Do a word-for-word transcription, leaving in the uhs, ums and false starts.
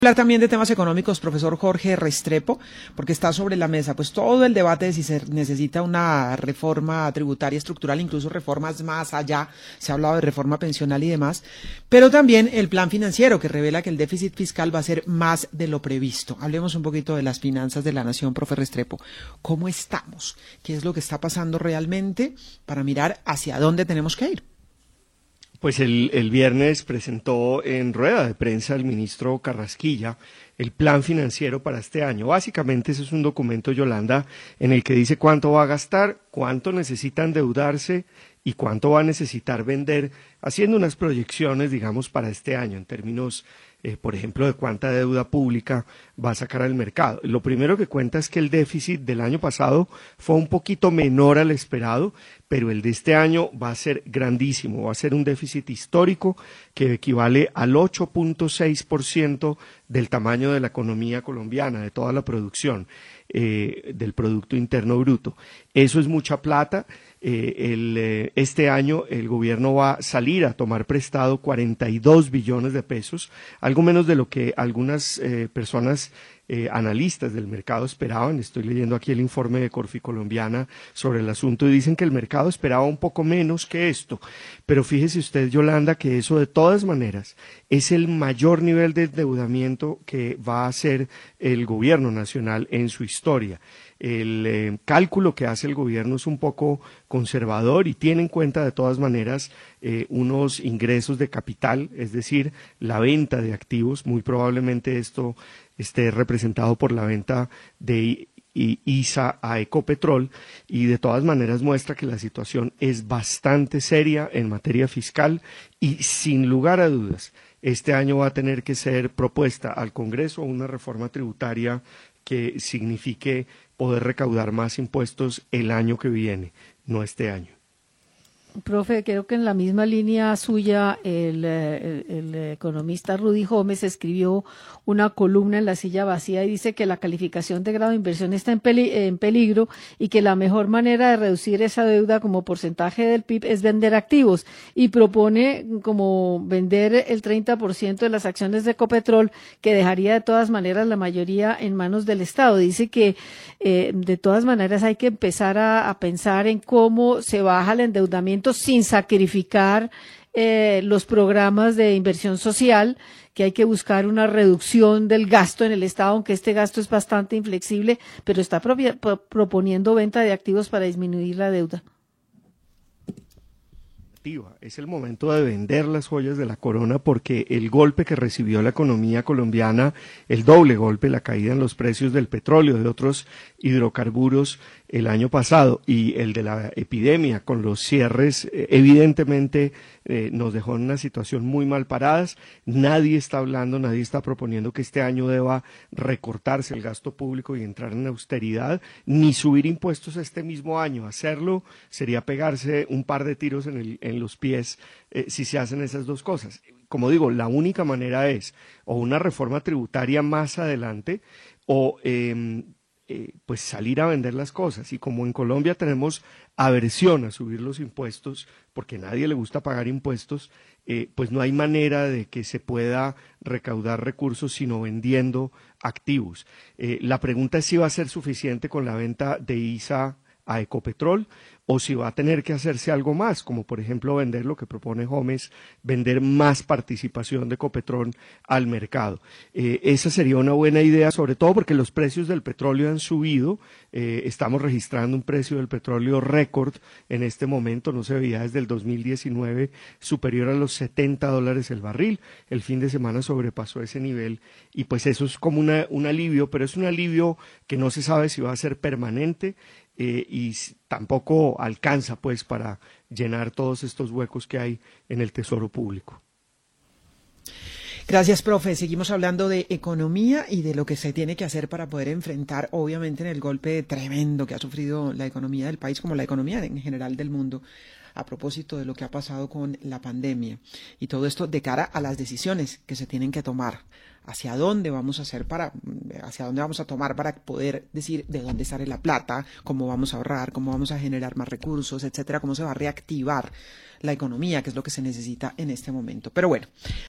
Hablar también de temas económicos, profesor Jorge Restrepo, porque está sobre la mesa pues todo el debate de si se necesita una reforma tributaria estructural, incluso reformas más allá, se ha hablado de reforma pensional y demás, pero también el plan financiero que revela que el déficit fiscal va a ser más de lo previsto. Hablemos un poquito de las finanzas de la nación, profe Restrepo. ¿Cómo estamos? ¿Qué es lo que está pasando realmente para mirar hacia dónde tenemos que ir? Pues el, el viernes presentó en rueda de prensa el ministro Carrasquilla el plan financiero para este año. Básicamente ese es un documento, Yolanda, en el que dice cuánto va a gastar, cuánto necesita endeudarse y cuánto va a necesitar vender, haciendo unas proyecciones, digamos, para este año, en términos, eh, por ejemplo, de cuánta deuda pública va a sacar al mercado. Lo primero que cuenta es que el déficit del año pasado fue un poquito menor al esperado, pero el de este año va a ser grandísimo, va a ser un déficit histórico que equivale al ocho punto seis por ciento del tamaño de la economía colombiana, de toda la producción, eh, del Producto Interno Bruto. Eso es mucha plata. Eh, el, eh, este año el gobierno va a salir a tomar prestado cuarenta y dos billones de pesos, algo menos de lo que algunas eh, personas eh, analistas del mercado esperaban. Estoy leyendo aquí el informe de Corficolombiana sobre el asunto y dicen que el mercado esperaba un poco menos que esto, pero fíjese usted, Yolanda, que eso de todas maneras es el mayor nivel de endeudamiento que va a hacer el gobierno nacional en su historia. El eh, cálculo que hace el gobierno es un poco conservador y tiene en cuenta de todas maneras eh, unos ingresos de capital, es decir, la venta de activos. Muy probablemente esto esté representado por la venta de I S A a Ecopetrol, y de todas maneras muestra que la situación es bastante seria en materia fiscal y sin lugar a dudas este año va a tener que ser propuesta al Congreso una reforma tributaria que signifique poder recaudar más impuestos el año que viene, no este año. Profe, creo que en la misma línea suya el, el, el economista Rudy Gómez escribió una columna en La Silla Vacía y dice que la calificación de grado de inversión está en, peli, en peligro y que la mejor manera de reducir esa deuda como porcentaje del P I B es vender activos, y propone como vender el treinta por ciento de las acciones de Ecopetrol, que dejaría de todas maneras la mayoría en manos del Estado. Dice que eh, de todas maneras hay que empezar a, a pensar en cómo se baja el endeudamiento sin sacrificar eh, los programas de inversión social, que hay que buscar una reducción del gasto en el Estado, aunque este gasto es bastante inflexible, pero está pro- pro- proponiendo venta de activos para disminuir la deuda. Es el momento de vender las joyas de la corona, porque el golpe que recibió la economía colombiana, el doble golpe, la caída en los precios del petróleo, de otros hidrocarburos el año pasado, y el de la epidemia con los cierres, eh, evidentemente eh, nos dejó en una situación muy mal paradas. Nadie está hablando, nadie está proponiendo que este año deba recortarse el gasto público y entrar en austeridad, ni subir impuestos este mismo año. Hacerlo sería pegarse un par de tiros en, el, en los pies eh, si se hacen esas dos cosas. Como digo, la única manera es o una reforma tributaria más adelante o eh, Eh, pues salir a vender las cosas. Y como en Colombia tenemos aversión a subir los impuestos, porque a nadie le gusta pagar impuestos, eh, pues no hay manera de que se pueda recaudar recursos sino vendiendo activos. Eh, la pregunta es si va a ser suficiente con la venta de I S A a Ecopetrol, o si va a tener que hacerse algo más, como por ejemplo vender lo que propone Gómez, vender más participación de Ecopetrol al mercado. Eh, esa sería una buena idea, sobre todo porque los precios del petróleo han subido. Eh, estamos registrando un precio del petróleo récord en este momento, no se veía desde el dos mil diecinueve superior a los setenta dólares el barril. El fin de semana sobrepasó ese nivel y pues eso es como una, un alivio, pero es un alivio que no se sabe si va a ser permanente. Eh, y tampoco alcanza pues para llenar todos estos huecos que hay en el tesoro público. Gracias, profe. Seguimos hablando de economía y de lo que se tiene que hacer para poder enfrentar, obviamente, en el golpe tremendo que ha sufrido la economía del país, como la economía en general del mundo, a propósito de lo que ha pasado con la pandemia. Y todo esto de cara a las decisiones que se tienen que tomar. Hacia dónde vamos a hacer para, hacia dónde vamos a tomar para poder decir de dónde sale la plata, cómo vamos a ahorrar, cómo vamos a generar más recursos, etcétera, cómo se va a reactivar la economía, que es lo que se necesita en este momento. Pero bueno,